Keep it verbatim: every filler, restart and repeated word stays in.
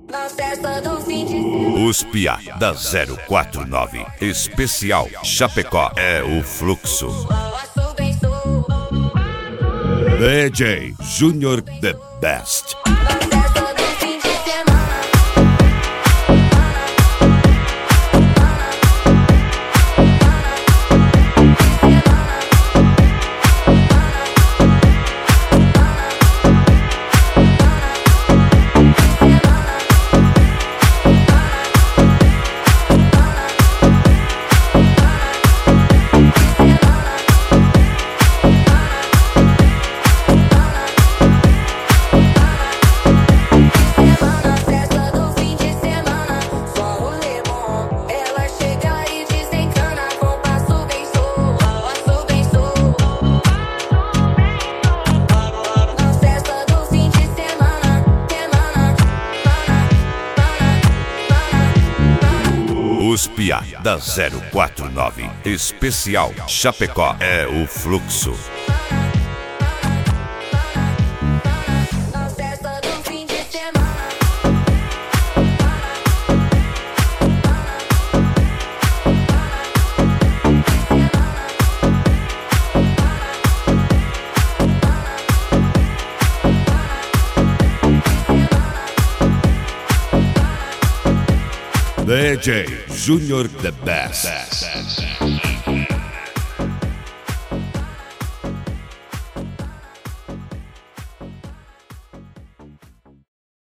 Na festa do fim de semana. Os Piá da zero quatro nove. Especial Chapecó é o fluxo. D J Junior The Best. Os Piá da zero quatro nove. Especial Chapecó é o fluxo. D J Junior The Best.